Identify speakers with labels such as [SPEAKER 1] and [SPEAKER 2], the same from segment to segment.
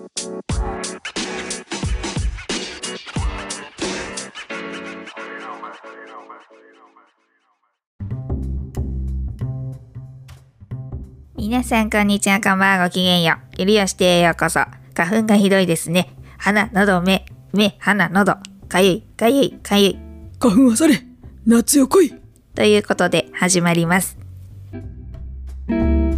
[SPEAKER 1] 皆さんこんにちは、こんばんは、ごきげんよう。ゆりよしてようこそ。花粉がひどいですね。鼻、喉、目、鼻、喉。かゆい、かゆい、かゆい。
[SPEAKER 2] 花粉はされ、夏よ来い。
[SPEAKER 1] ということで始まります。
[SPEAKER 3] 桃屋のおっさんのオー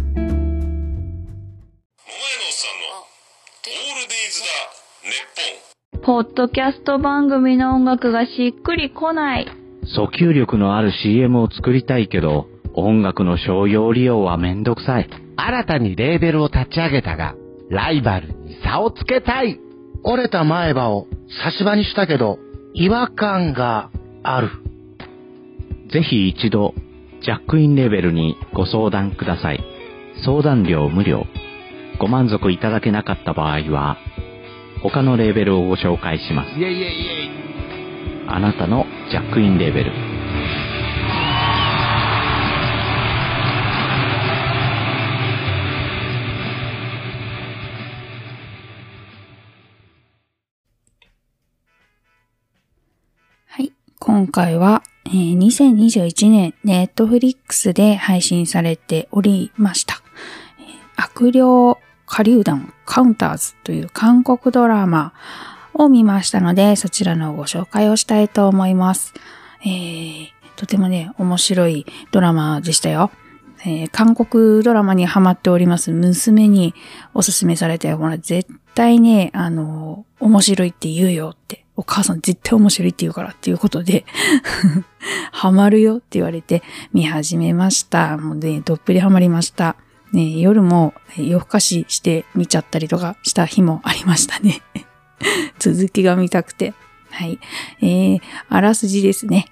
[SPEAKER 3] ルデイズだネッポン。
[SPEAKER 4] ポッドキャスト番組の音楽がしっくりこない。
[SPEAKER 5] 訴求力のある CM を作りたいけど、音楽の商用利用はめんどくさい。
[SPEAKER 6] 新たにレーベルを立ち上げたが、ライバルに差をつけたい。折れた前歯を差し歯にしたけど、違和感がある。
[SPEAKER 5] ぜひ一度、ジャックインレーベルにご相談ください。相談料無料。ご満足いただけなかった場合は、他のレーベルをご紹介します。
[SPEAKER 6] イエイイエイイエイ。
[SPEAKER 5] あなたのジャックインレーベル。
[SPEAKER 1] 今回は、2021年ネットフリックスで配信されておりました。悪霊狩人団カウンターズという韓国ドラマを見ましたので、そちらのご紹介をしたいと思います。とてもね、面白いドラマでしたよ。韓国ドラマにハマっております娘におすすめされて、ほら絶対ね、面白いって言うよって。お母さん絶対面白いって言うからっていうことでハマるよって言われて見始めました。もうね、どっぷりハマりました。ね、夜も夜更かしして見ちゃったりとかした日もありましたね。続きが見たくて。はい。あらすじですね。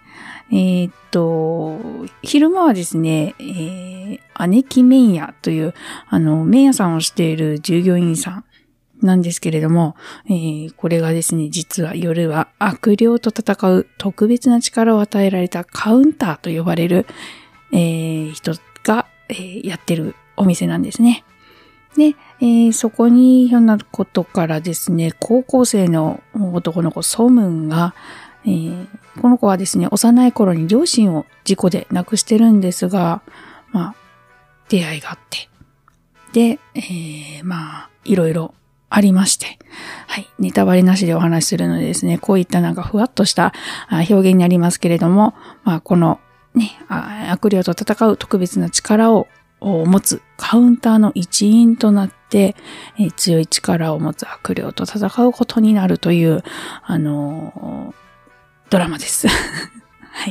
[SPEAKER 1] 昼間はですね、姉貴麺屋という、麺屋さんをしている従業員さんなんですけれども、これがですね、実は夜は悪霊と戦う特別な力を与えられたカウンターと呼ばれる、人が、やってるお店なんですね。で、そこにひょんなことからですね、高校生の男の子ソムンが、この子はですね、幼い頃に両親を事故で亡くしてるんですが、出会いがあって、で、いろいろありまして。はい。ネタバレなしでお話しするのでですね、こういったなんかふわっとした表現になりますけれども、このね、悪霊と戦う特別な力を持つカウンターの一員となって、強い力を持つ悪霊と戦うことになるという、ドラマです。はい。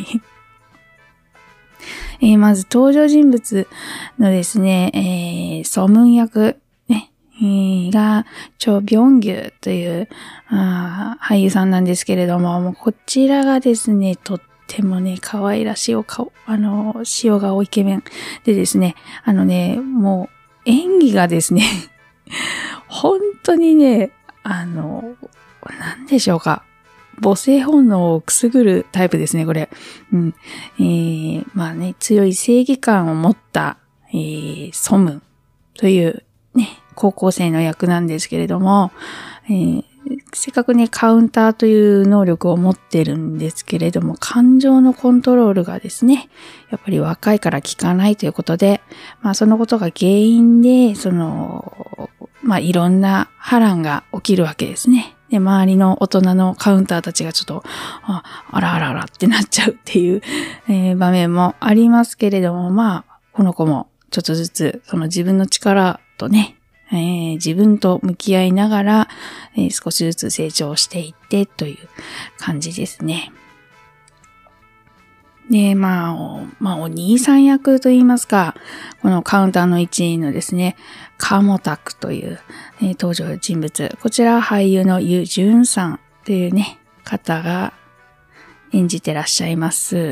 [SPEAKER 1] まず登場人物のですね、ソムン役、が、チョ・ビョンギュという俳優さんなんですけれども、こちらがですね、とってもね、可愛らしい塩顔イケメンでですね、もう演技がですね、本当にね、なんでしょうか。母性本能をくすぐるタイプですね、これ。強い正義感を持った、ソムンというね、高校生の役なんですけれども、せっかくね、カウンターという能力を持ってるんですけれども、感情のコントロールがですね、やっぱり若いから効かないということで、そのことが原因で、いろんな波乱が起きるわけですね。で、周りの大人のカウンターたちがちょっと、あらあらあらってなっちゃうっていう、場面もありますけれども、この子もちょっとずつ、その自分の力とね、自分と向き合いながら、少しずつ成長していってという感じですね。で、お兄さん役といいますか、このカウンターの一員のですね、カモタクという、登場人物。こちらは俳優のユ・ジュンさんというね、方が演じてらっしゃいます。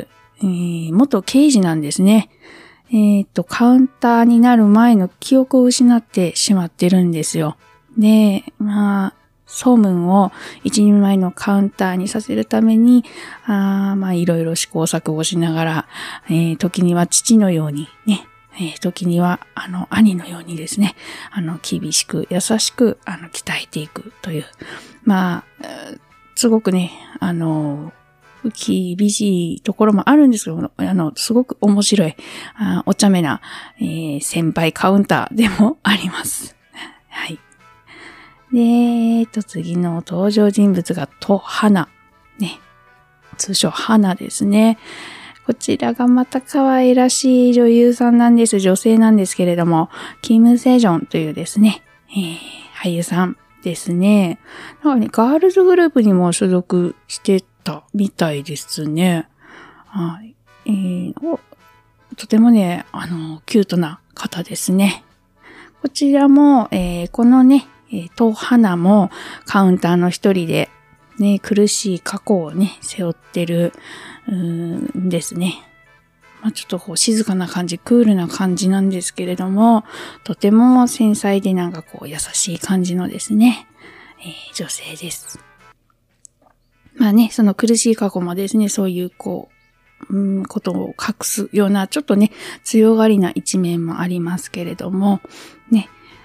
[SPEAKER 1] 元刑事なんですね。カウンターになる前の記憶を失ってしまってるんですよ。で、ソームンを一人前のカウンターにさせるために、いろいろ試行錯誤しながら、時には父のようにね、 時には、兄のようにですね、厳しく、優しく、鍛えていくという。まあ、すごくね、厳しいところもあるんですけど、すごく面白い、お茶目な、先輩カウンターでもあります。はい。で、次の登場人物が、花。ね。通称、花ですね。こちらがまた可愛らしい女優さんなんです。女性なんですけれども、キム・セジョンというですね、俳優さんですね。なんかね、ガールズグループにも所属してたみたいですね。はい。とてもね、キュートな方ですね。こちらも、このね、花もカウンターの一人で、ね、苦しい過去をね、背負ってる、ですね。まあ、ちょっとこう静かな感じ、クールな感じなんですけれども、とても繊細でなんかこう優しい感じのですね、女性です。まあね、その苦しい過去もですね、そういうこう、ことを隠すような、ちょっとね、強がりな一面もありますけれども、ね、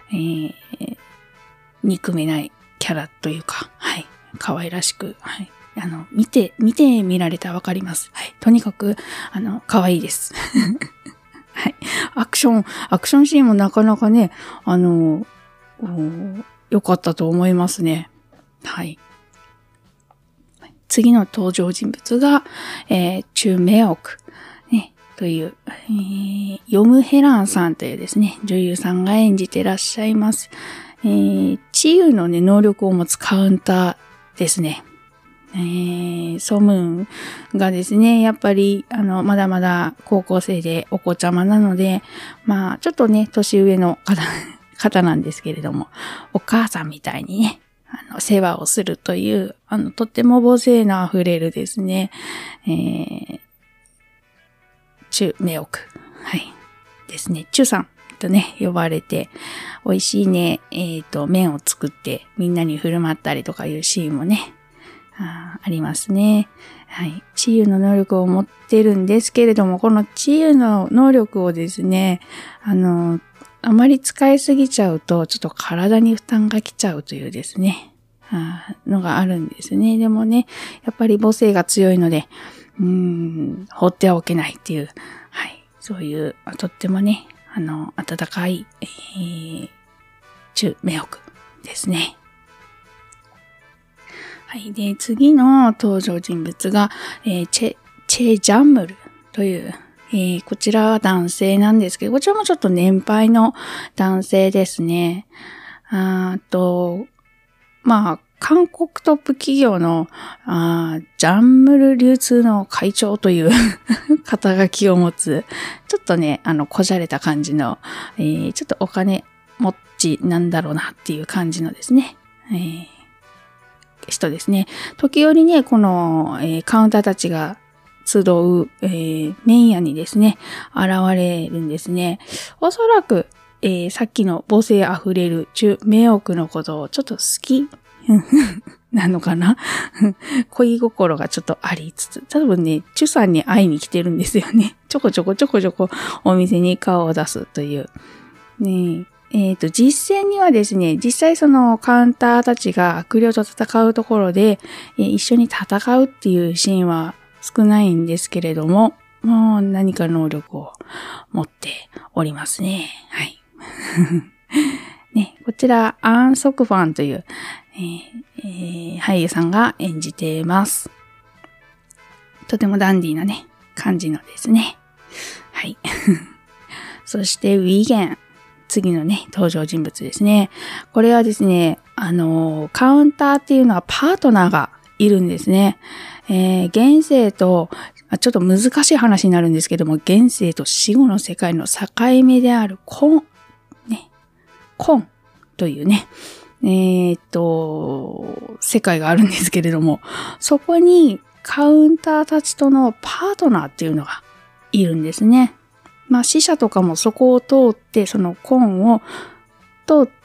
[SPEAKER 1] 憎めないキャラというか、はい、可愛らしく、はい。見てみられたらわかります。はい。とにかく、可愛いです。はい。アクションシーンもなかなかね、良かったと思いますね。はい。次の登場人物が、チュ・メオク、ね、という、ヨム・ヘランさんというですね、女優さんが演じてらっしゃいます。治癒のね、能力を持つカウンターですね。ソムンがですね、やっぱり、まだまだ高校生でお子ちゃまなので、まあ、ちょっとね、年上の方なんですけれども、お母さんみたいにね、世話をするという、とっても母性のあふれるですね、チュ・メオク。はい。ですね、チュさんとね、呼ばれて、美味しいね、麺を作ってみんなに振る舞ったりとかいうシーンもね、ありますね。はい。治癒の能力を持ってるんですけれども、この治癒の能力をですね、あまり使いすぎちゃうと、ちょっと体に負担が来ちゃうというですね、のがあるんですね。でもね、やっぱり母性が強いので、放ってはおけないっていう、はい。そういう、とってもね、温かい、チュ・メオクですね。はい。で、次の登場人物が、チェ・ジャンムルという、こちらは男性なんですけど、こちらもちょっと年配の男性ですね。まあ、韓国トップ企業の、ジャンムル流通の会長という肩書きを持つ、ちょっとね、こじゃれた感じの、ちょっとお金持ちなんだろうなっていう感じのですね、人ですね。時折ね、この、カウンターたちが集う、麺屋にですね、現れるんですね。おそらく、さっきの母性あふれるチュ・メオクのことをちょっと好きなのかな恋心がちょっとありつつ、多分ね、チュさんに会いに来てるんですよね。ちょこちょこお店に顔を出すという。ね、実戦にはですね、実際そのカウンターたちが悪霊と戦うところで、一緒に戦うっていうシーンは少ないんですけれども、もう何か能力を持っておりますね。はい。ね、こちら、アン・ソクファンという、俳優さんが演じています。とてもダンディーなね、感じのですね。はい。そして、ウィゲン。次のね、登場人物ですね。これはですね、カウンターっていうのはパートナーがいるんですね。現世と、ちょっと難しい話になるんですけども、現世と死後の世界の境目であるコンというね、世界があるんですけれども、そこにカウンターたちとのパートナーっていうのがいるんですね。まあ死者とかもそこを通って、そのコンを通って、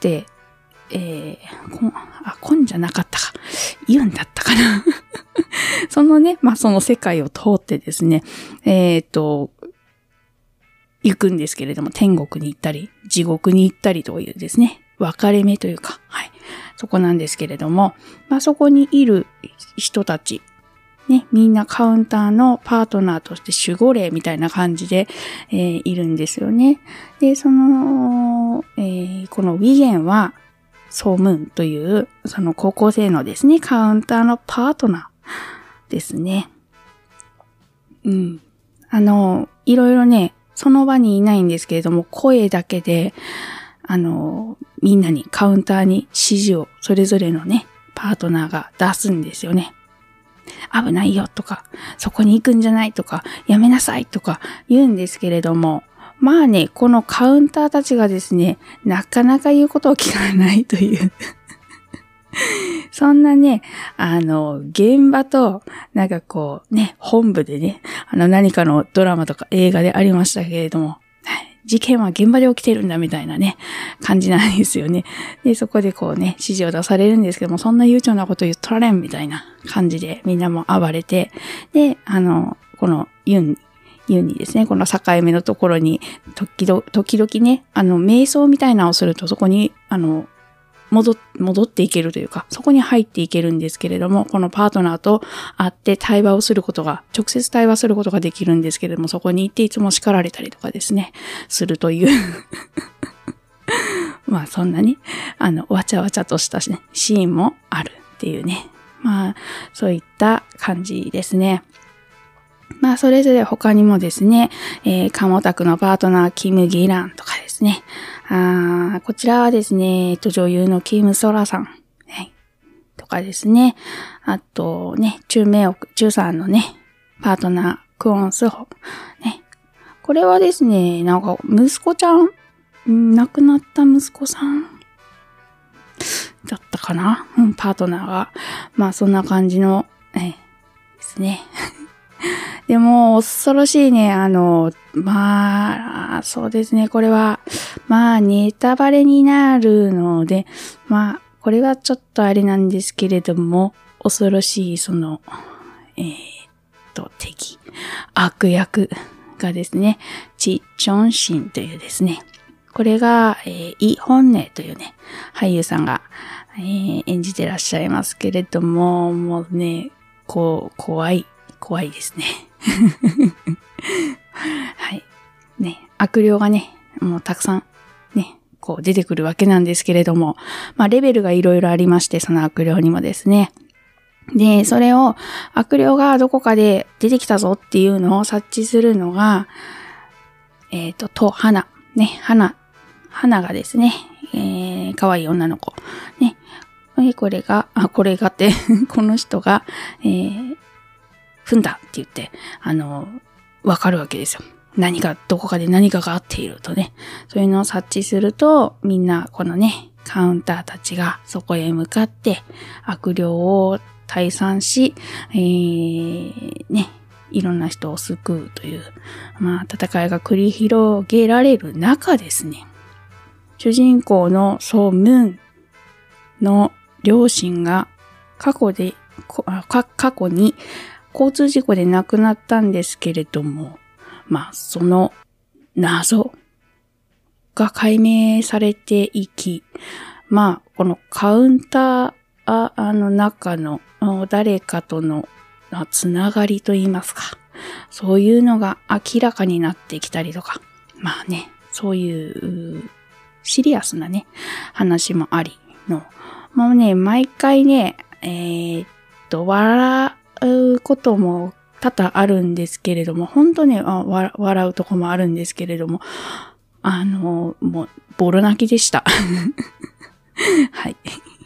[SPEAKER 1] コンじゃなかったか。言うんだったかな。そのね、まあその世界を通ってですね、 行くんですけれども、天国に行ったり、地獄に行ったりというですね、分かれ目というか、はい。そこなんですけれども、まあそこにいる人たち、ね、みんなカウンターのパートナーとして守護霊みたいな感じで、いるんですよね。で、このウィゲンは、ソームーンという、その高校生のですね、カウンターのパートナーですね。うん。いろいろね、その場にいないんですけれども、声だけで、みんなにカウンターに指示をそれぞれのね、パートナーが出すんですよね。危ないよとか、そこに行くんじゃないとか、やめなさいとか言うんですけれども、まあね、このカウンターたちがですね、なかなか言うことを聞かないという。そんなね、現場と、なんかこうね、本部でね、何かのドラマとか映画でありましたけれども、事件は現場で起きてるんだみたいなね、感じなんですよね。で、そこでこうね、指示を出されるんですけども、そんな悠長なこと言っとられんみたいな感じで、みんなも暴れて、で、このユンにですね、この境目のところに、時々ね、瞑想みたいなのをすると、そこに、戻っていけるというか、そこに入っていけるんですけれども、このパートナーと会って対話をすることが、直接対話することができるんですけれども、そこに行っていつも叱られたりとかですね、するという。まあそんなに、わちゃわちゃとした、ね、シーンもあるっていうね。まあ、そういった感じですね。まあ、それぞれ他にもですね、カモタクのパートナー、キム・ギランとかですね。こちらはですね、女優のキム・ソラさん、はい、とかですね。あとね、チュさんのね、パートナー、クオン・スホ。ね。これはですね、なんか、息子ちゃん、亡くなった息子さんだったかな、パートナーが。まあ、そんな感じの、ですね。でも、恐ろしいね、まあ、そうですね、これは、まあ、ネタバレになるので、まあ、これはちょっとあれなんですけれども、恐ろしい、敵、悪役がですね、チ・チョンシンというですね、これが、イ・ホンネというね、俳優さんが、演じてらっしゃいますけれども、もうね、怖いですね。はい。ね、悪霊がね、もうたくさんね、こう出てくるわけなんですけれども、まあレベルがいろいろありまして、その悪霊にもですね。で、それを悪霊がどこかで出てきたぞっていうのを察知するのが、花。ね、花がですね、可愛い女の子。ね。これがって、この人が、踏んだって言って、わかるわけですよ。どこかで何かがあっているとね。そういうのを察知すると、みんな、このね、カウンターたちがそこへ向かって、悪霊を退散し、ね、いろんな人を救うという、まあ、戦いが繰り広げられる中ですね。主人公のソー・ムーンの両親が過去に交通事故で亡くなったんですけれども、まあ、その謎が解明されていき、まあ、このカウンターの中の誰かとのつながりといいますか、そういうのが明らかになってきたりとか、まあね、そういうシリアスなね、話もありの、もうね、毎回ね、笑うことも多々あるんですけれども、本当ね、笑うとこもあるんですけれども、もう、ボロ泣きでした。はい。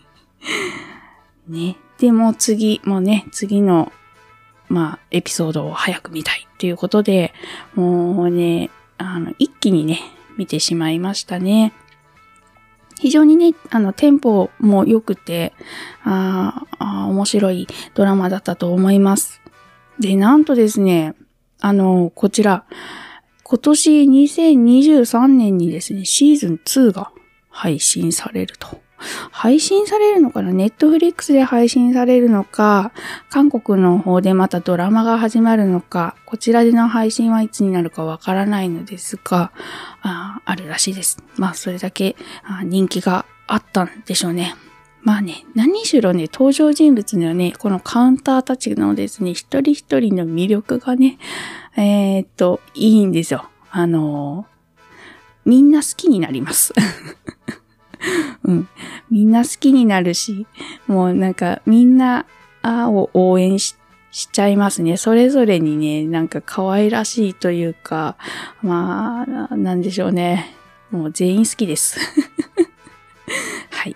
[SPEAKER 1] ね。でも次の、まあ、エピソードを早く見たいということで、もうね、一気にね、見てしまいましたね。非常にね、テンポも良くて、面白いドラマだったと思います。で、なんとですね、こちら、今年2023年にですね、シーズン2が配信されると配信されるのかな？ネットフリックスで配信されるのか、韓国の方でまたドラマが始まるのか、こちらでの配信はいつになるかわからないのですが、あるらしいです。まあ、それだけ人気があったんでしょうね。まあね、何しろね、登場人物にはね、このカウンターたちのですね、一人一人の魅力がね、いいんですよ。みんな好きになります。うん。みんな好きになるし、もうなんかみんなを応援しちゃいますね。それぞれにね、なんか可愛らしいというか、まあ、なんでしょうね。もう全員好きです。はい、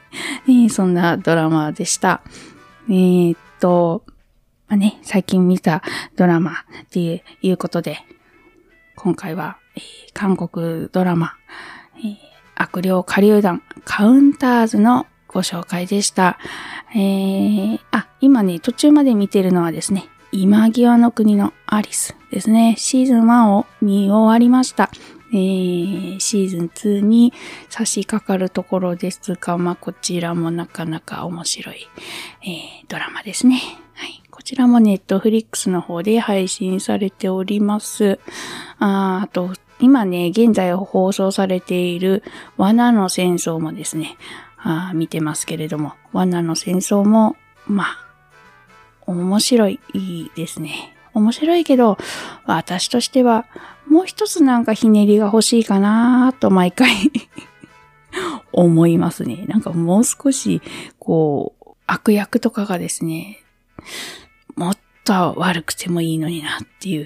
[SPEAKER 1] そんなドラマでした。まあね、最近見たドラマっていうことで、今回は、韓国ドラマ、悪霊狩人団カウンターズのご紹介でした。今ね、途中まで見てるのはですね、今際の国のアリスですね。シーズン1を見終わりました。シーズン2に差し掛かるところですが、まあ、こちらもなかなか面白い、ドラマですね。はい。こちらもネットフリックスの方で配信されております。あと、今ね、現在放送されている罠の戦争もですね、見てますけれども、罠の戦争も、まあ、面白いですね。面白いけど、私としては、もう一つなんかひねりが欲しいかなと毎回思いますね。なんかもう少し、こう、悪役とかがですね、もっと悪くてもいいのになっていう。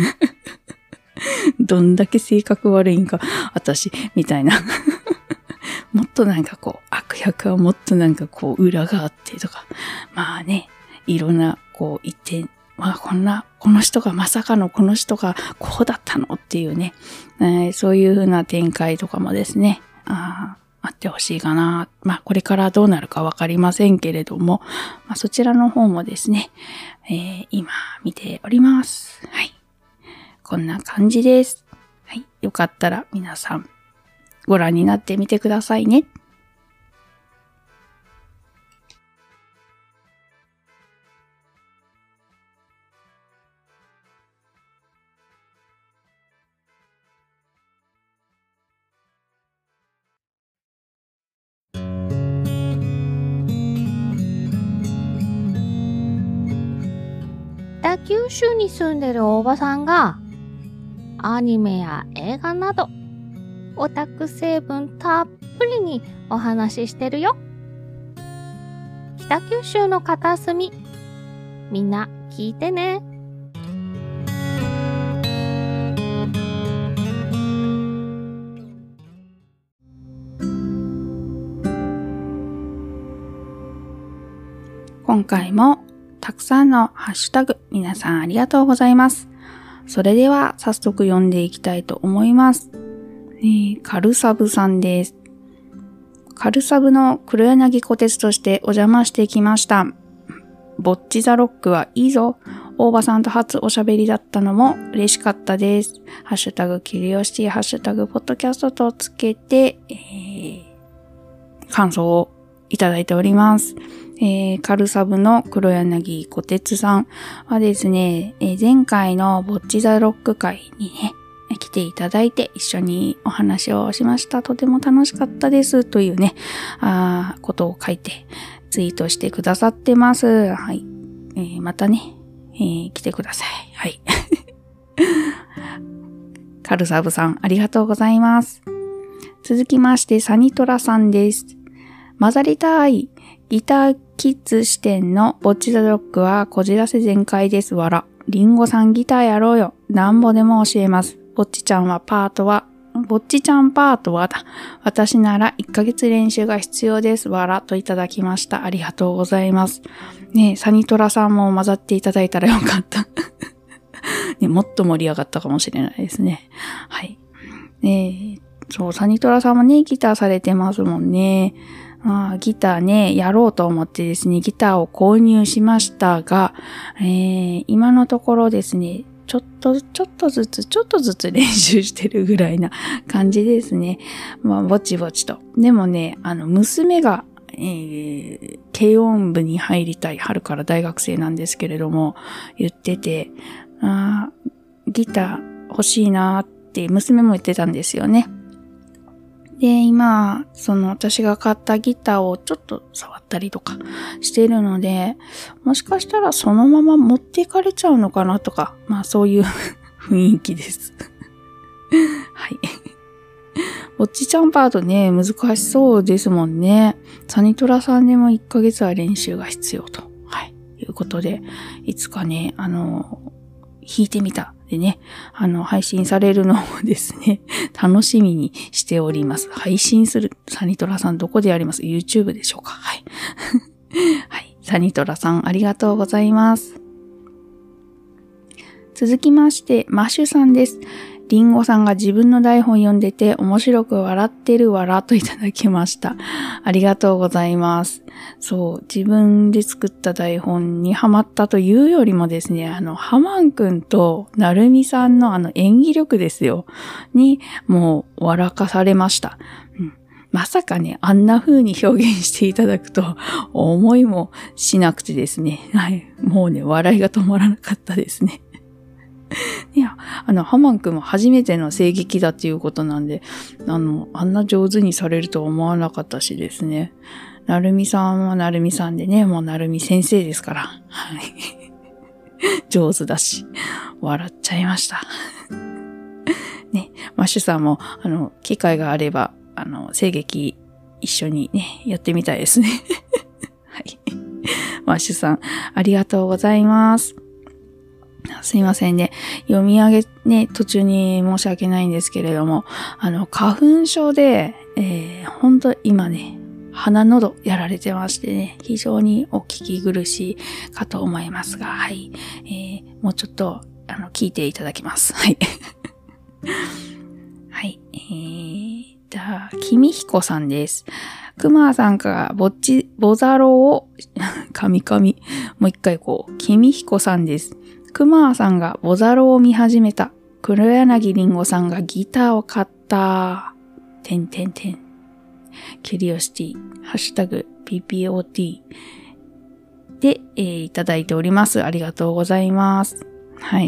[SPEAKER 1] どんだけ性格悪いんか、私、みたいな。もっとなんかこう、悪役はもっとなんかこう、裏があってとか。まあね、いろんな、こう、一点、まあこの人がまさかのこの人がこうだったのっていうね、そういう風な展開とかもですね、あってほしいかな。まあこれからどうなるかわかりませんけれども、まあそちらの方もですね、今見ております。はい。こんな感じです。はい。よかったら皆さんご覧になってみてくださいね。
[SPEAKER 7] 北九州に住んでるおばさんがアニメや映画などオタク成分たっぷりにお話ししてるよ。北九州の片隅、みんな聞いてね。
[SPEAKER 1] 今回もたくさんのハッシュタグ、皆さんありがとうございます。それでは早速読んでいきたいと思います。カルサブさんです。カルサブの黒柳小鉄としてお邪魔してきました。ボッチザロックはいいぞ。大場さんと初おしゃべりだったのも嬉しかったです。ハッシュタグキュリオシティ、ハッシュタグポッドキャストとつけて、感想をいただいております。カルサブの黒柳小鉄さんはですね、前回のボッチザロック会にね、来ていただいて一緒にお話をしました。とても楽しかったですというね、ことを書いてツイートしてくださってます。はい。またね、来てください。はい。カルサブさんありがとうございます。続きましてサニトラさんです。混ざりたい。ギターキッズ視点のボッチザロックはこじらせ全開です。わら。リンゴさんギターやろうよ。なんぼでも教えます。ぼっちちゃんパートはだ。私なら1ヶ月練習が必要です。わらといただきました。ありがとうございます。ね、サニトラさんも混ざっていただいたらよかった。ね、もっと盛り上がったかもしれないですね。はい。そう、サニトラさんもね、ギターされてますもんね。ギターね、やろうと思ってですね、ギターを購入しましたが、今のところですね、 ちょっとずつ練習してるぐらいな感じですね。まあ、ぼちぼちと。でもね、娘が、軽音部に入りたい、春から大学生なんですけれども、言ってて、ギター欲しいなーって娘も言ってたんですよね。で、今、私が買ったギターをちょっと触ったりとかしてるので、もしかしたらそのまま持っていかれちゃうのかなとか、まあそういう雰囲気です。はい。ぼっちちゃんパートね、難しそうですもんね。サニトラさんでも1ヶ月は練習が必要と。はい。いうことで、いつかね、弾いてみた。でね、配信されるのをですね、楽しみにしております。配信する、サニトラさんどこでやります？ YouTube でしょうか？はい。はい。サニトラさんありがとうございます。続きまして、マッシュさんです。リンゴさんが自分の台本読んでて面白く笑ってるわらといただきました。ありがとうございます。そう、自分で作った台本にハマったというよりもですね、ハマンくんとなるみさんの演技力ですよ。に、もう笑かされました。まさかね、あんな風に表現していただくと思いもしなくてですね。はい。もうね、笑いが止まらなかったですね。いや、ハマン君も初めての声劇だっていうことなんで、あんな上手にされるとは思わなかったしですね。なるみさんはなるみさんでね、もうなるみ先生ですから。はい。上手だし、笑っちゃいました。ね、マッシュさんも、機会があれば、声劇一緒にね、やってみたいですね。はい。マッシュさん、ありがとうございます。すいませんね。読み上げね、途中に申し訳ないんですけれども、花粉症で、本当今ね、鼻喉やられてましてね、非常にお聞き苦しいかと思いますが、はい。もうちょっと、聞いていただきます。はい。はい。君彦さんです。熊さんからボザロを、神々、もう一回君彦さんです。熊さんがボザロを見始めた。黒柳りんごさんがギターを買った。キュリオシティ、ハッシュタグ、PPOT で、いただいております。ありがとうございます。はい。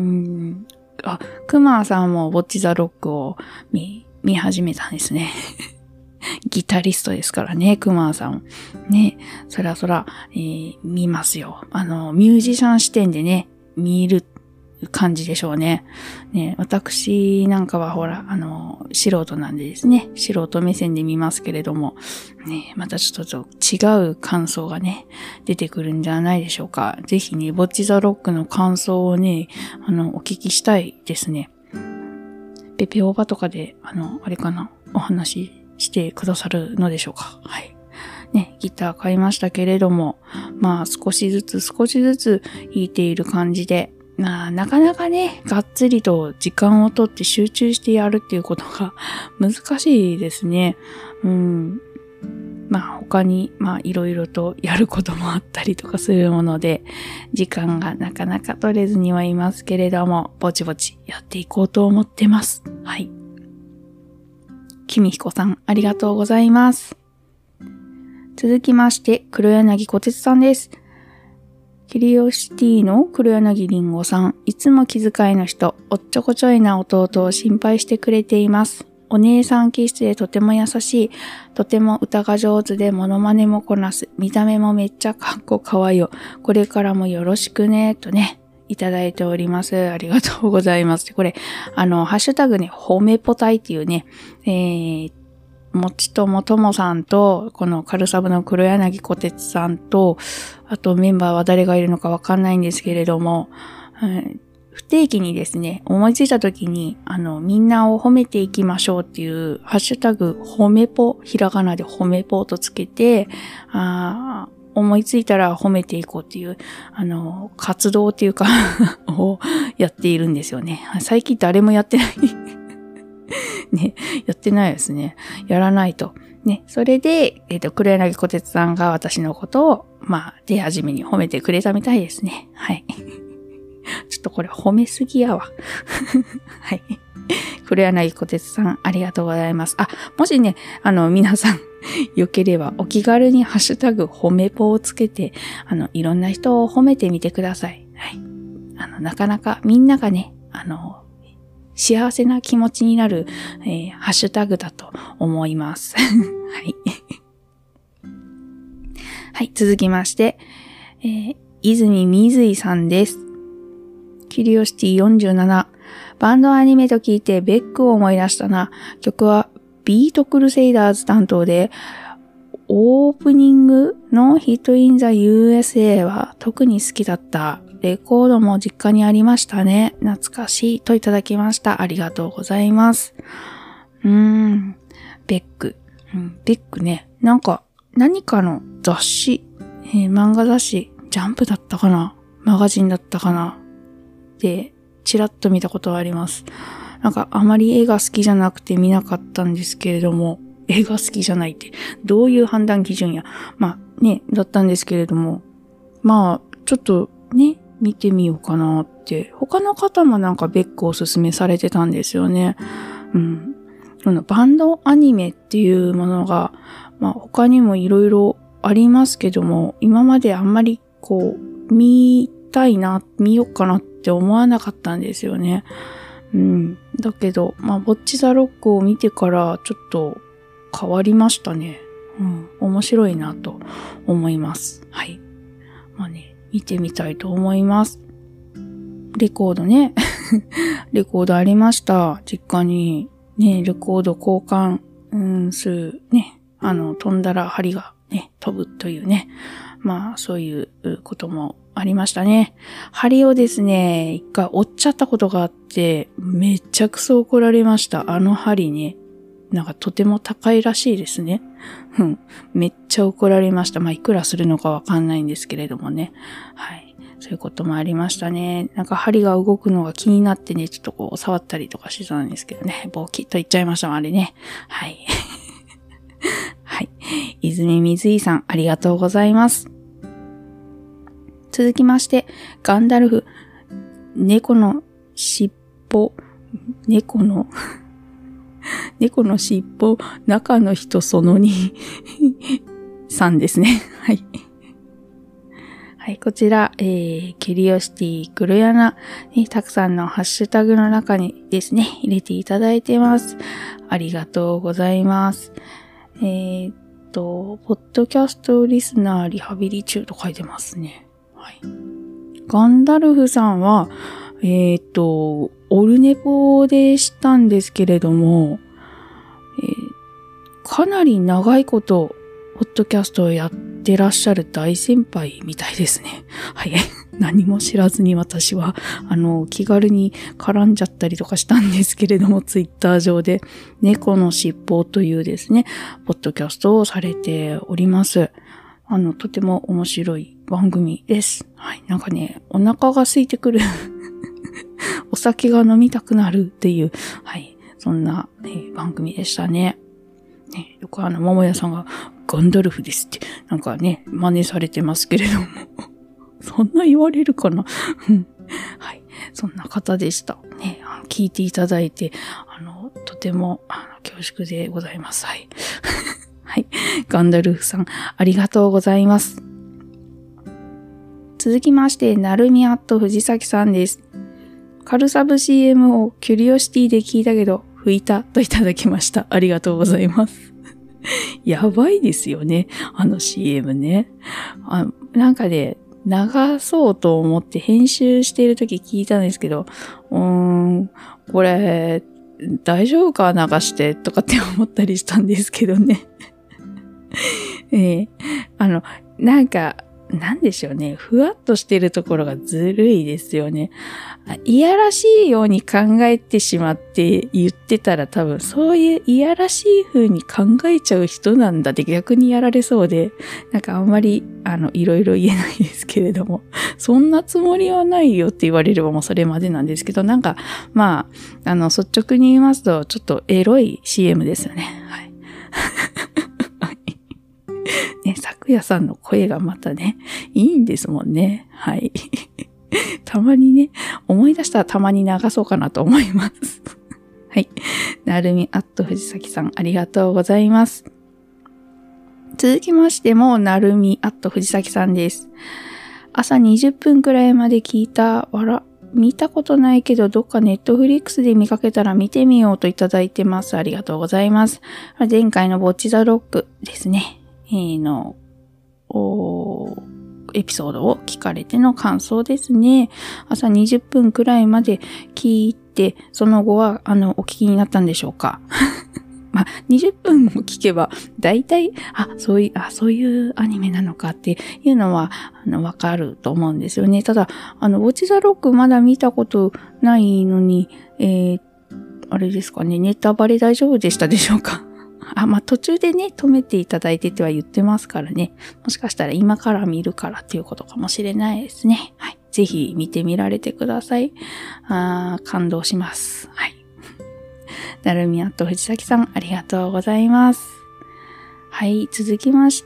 [SPEAKER 1] 熊さんもボッチザロックを見始めたんですね。ギタリストですからね、熊さん。ね、そら、見ますよ。ミュージシャン視点でね、見る感じでしょうね。ね、私なんかはほら、素人なんでですね、素人目線で見ますけれども、ね、またちょっと違う感想がね、出てくるんじゃないでしょうか。ぜひね、ボッチザロックの感想をね、お聞きしたいですね。ペペオーバとかで、あれかな、お話してくださるのでしょうか。はい。ね、ギター買いましたけれども、まあ少しずつ弾いている感じで、なかなかね、がっつりと時間をとって集中してやるっていうことが難しいですね。まあ他に、いろいろとやることもあったりとかするもので、時間がなかなか取れずにはいますけれども、ぼちぼちやっていこうと思ってます。はい。君彦さん、ありがとうございます。続きまして、黒柳小鉄さんです。キュリオシティの黒柳りんごさん、いつも気遣いの人、おっちょこちょいな弟を心配してくれています。お姉さん気質でとても優しい、とても歌が上手でモノマネもこなす、見た目もめっちゃかっこかわいよ。これからもよろしくね、とね、いただいております。ありがとうございます。これ、ハッシュタグね、ほめぽたいっていうね、もちともともさんと、このカルサブの黒柳小鉄さんと、あとメンバーは誰がいるのかわかんないんですけれども、不定期にですね、思いついた時に、みんなを褒めていきましょうっていう、ハッシュタグ、褒めぽ、ひらがなで褒めぽとつけて、思いついたら褒めていこうっていう、活動っていうか、をやっているんですよね。最近誰もやってない。ね、やってないですね。やらないと。ね、それで、黒柳小鉄さんが私のことを、出始めに褒めてくれたみたいですね。はい。 ちょっとこれ褒めすぎやわ。はい。黒柳小鉄さん、ありがとうございます。あ、もしね、皆さん、よければお気軽にハッシュタグ褒めぽをつけて、いろんな人を褒めてみてください。はい。なかなかみんながね、幸せな気持ちになる、ハッシュタグだと思います。はい。はい、続きまして、泉水井さんです。キュリオシティ47。バンドアニメと聞いてベックを思い出したな。曲はビートクルセイダーズ担当で、オープニングのヒットインザ USA は特に好きだった。レコードも実家にありましたね。懐かしいといただきました。ありがとうございます。ベック。ベックね。なんか、何かの雑誌、漫画雑誌、ジャンプだったかな？マガジンだったかな？で、ちらっと見たことはあります。なんか、あまり絵が好きじゃなくて見なかったんですけれども、絵が好きじゃないって、どういう判断基準や、まあね、だったんですけれども、まあ、ちょっとね、見てみようかなって。他の方もなんかベックをおすすめされてたんですよね。そのバンドアニメっていうものが、まあ他にもいろいろありますけども、今まであんまりこう、見ようかなって思わなかったんですよね。だけど、まあ、ボッチザロックを見てからちょっと変わりましたね。面白いなと思います。はい。まあね、見てみたいと思います。レコードね。レコードありました。実家にね、レコード交換するね。飛んだら針がね、飛ぶというね。まあ、そういうこともありましたね。針をですね、一回折っちゃったことがあって、めっちゃくそ怒られました。針ね。なんかとても高いらしいですね。めっちゃ怒られました。まあ、いくらするのかわかんないんですけれどもね。はい。そういうこともありましたね。なんか針が動くのが気になってね、ちょっとこう触ったりとかしてたんですけどね。ボキッと言っちゃいましたもん、あれね。はい。はい。泉水井さん、ありがとうございます。続きまして、ガンダルフ、猫の尻尾、中の人その2さんですね。はい。はい、こちら、キュリオシティ黒柳、たくさんのハッシュタグの中にですね、入れていただいてます。ありがとうございます。ポッドキャストリスナーリハビリ中と書いてますね。はい。ガンダルフさんは、オルネポでしたんですけれども、かなり長いこと、ポッドキャストをやってらっしゃる大先輩みたいですね。はい。何も知らずに私は、気軽に絡んじゃったりとかしたんですけれども、ツイッター上で、猫の尻尾というですね、ポッドキャストをされております。とても面白い番組です。はい。なんかね、お腹が空いてくる。お酒が飲みたくなるっていう、はい。そんな、番組でしたね。ね、よく桃屋さんがガンダルフですって、なんかね、真似されてますけれども。そんな言われるかなはい。そんな方でした。ね、聞いていただいて、とても、恐縮でございます。はい。はい。ガンダルフさん、ありがとうございます。続きまして、なるみあっと藤崎さんです。カルサブ CM をキュリオシティで聞いたけど、拭いたといただきました。ありがとうございます。やばいですよね。CM ね。なんかね、流そうと思って編集しているとき聞いたんですけど、これ、大丈夫か流してとかって思ったりしたんですけどね。なんか、なんでしょうね。ふわっとしてるところがずるいですよね。いやらしいように考えてしまって言ってたら多分そういういやらしい風に考えちゃう人なんだって逆にやられそうで、なんかあんまりいろいろ言えないですけれども、そんなつもりはないよって言われればもうそれまでなんですけど、なんかまあ、率直に言いますとちょっとエロい CM ですよね。はい。ね、咲夜さんの声がまたね、いいんですもんね。はい。 たまにね、思い出したらたまに流そうかなと思います。はい。なるみ藤崎さん、ありがとうございます。続きましても、なるみ藤崎さんです。朝20分くらいまで聞いた、見たことないけど、どっかネットフリックスで見かけたら見てみようといただいてます。ありがとうございます。前回のボッチザロックですね。エピソードを聞かれての感想ですね。朝20分くらいまで聞いて、その後は、お聞きになったんでしょうか。まあ、20分も聞けば、だいたい、そういうアニメなのかっていうのは、わかると思うんですよね。ただ、ウォッチザロックまだ見たことないのに、あれですかね、ネタバレ大丈夫でしたでしょうか？まあ、途中でね、止めていただいてては言ってますからね。もしかしたら今から見るからっていうことかもしれないですね。はい。ぜひ見てみられてください。感動します。はい。なるみ藤崎さん、ありがとうございます。はい。続きまして、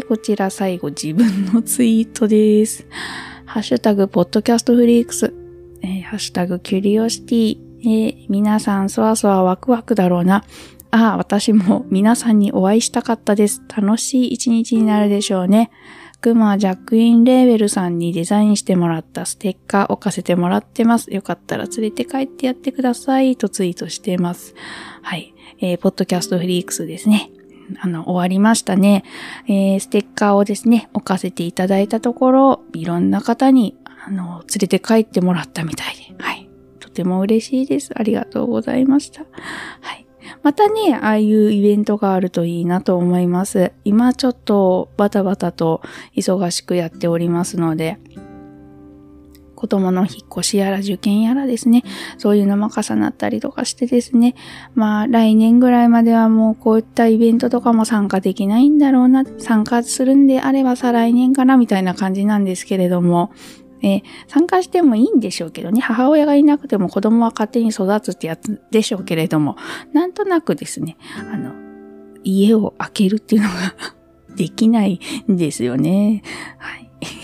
[SPEAKER 1] こちら最後自分のツイートです。ハッシュタグ、ポッドキャストフリークス。ハッシュタグ、キュリオシティ。皆さん、そわそわワクワクだろうな。私も皆さんにお会いしたかったです。楽しい一日になるでしょうね。クマジャックインレーベルさんにデザインしてもらったステッカー置かせてもらってます。よかったら連れて帰ってやってくださいとツイートしています。はい。ポッドキャストフリークスですね。終わりましたね。ステッカーをですね、置かせていただいたところ、いろんな方に、連れて帰ってもらったみたいで、はい。とても嬉しいです。ありがとうございました。はい。またね、ああいうイベントがあるといいなと思います。今ちょっとバタバタと忙しくやっておりますので、子供の引っ越しやら受験やらですね、そういうのも重なったりとかしてですね、まあ来年ぐらいまではもうこういったイベントとかも参加できないんだろうな、参加するんであれば再来年かなみたいな感じなんですけれども、参加してもいいんでしょうけどね、母親がいなくても子供は勝手に育つってやつでしょうけれども、なんとなくですね、家を開けるっていうのができないんですよね。はい。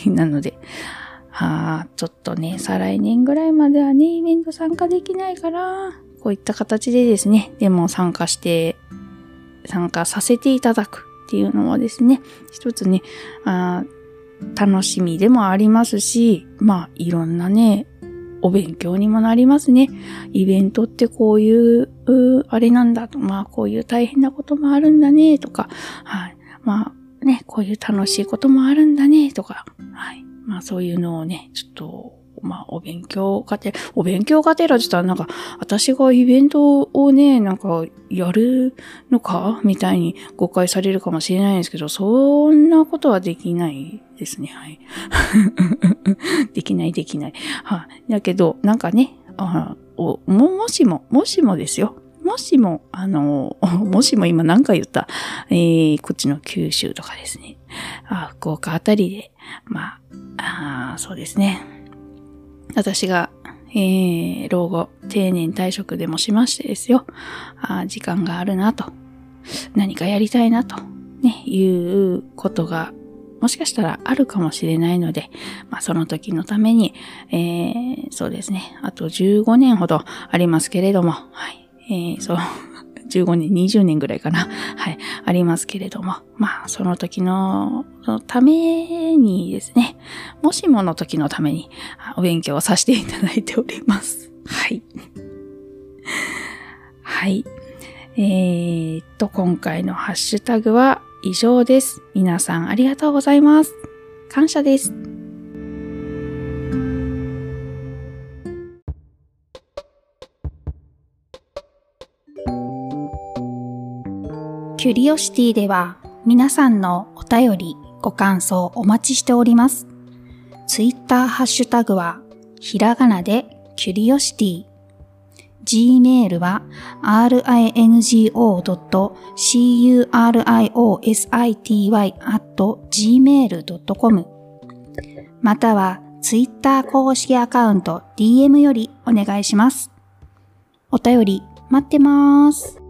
[SPEAKER 1] なので、ちょっとね、再来年ぐらいまではね、イベント参加できないから、こういった形でですね、でも参加させていただくっていうのはですね、一つね、楽しみでもありますし、まあ、いろんなね、お勉強にもなりますね。イベントってこういう、あれなんだと、まあ、こういう大変なこともあるんだね、とか、はい。まあ、ね、こういう楽しいこともあるんだね、とか、はい。まあ、そういうのをね、ちょっと、まあ、お勉強がてらって言ったらなんか、私がイベントをね、なんか、やるのかみたいに誤解されるかもしれないんですけど、そんなことはできないですね。はい。できない。はい。だけど、なんかね、もしもですよ。もしも今何回言った、こっちの九州とかですね。福岡あたりで、まあ、そうですね。私が、老後、定年退職でもしましてですよ。時間があるなと。何かやりたいなと。ね、いうことが、もしかしたらあるかもしれないので、まあその時のために、そうですね。あと15年ほどありますけれども、はい。15年、20年ぐらいかな。はい。ありますけれども。まあ、その時のためにですね、もしもの時のためにお勉強をさせていただいております。はい。はい。今回のハッシュタグは以上です。皆さんありがとうございます。感謝です。キュリオシティでは皆さんのお便り、ご感想お待ちしております。ツイッターハッシュタグはひらがなでキュリオシティ。Gmail は ringo.curiosity@gmail.com またはツイッター公式アカウント DM よりお願いします。お便り待ってます。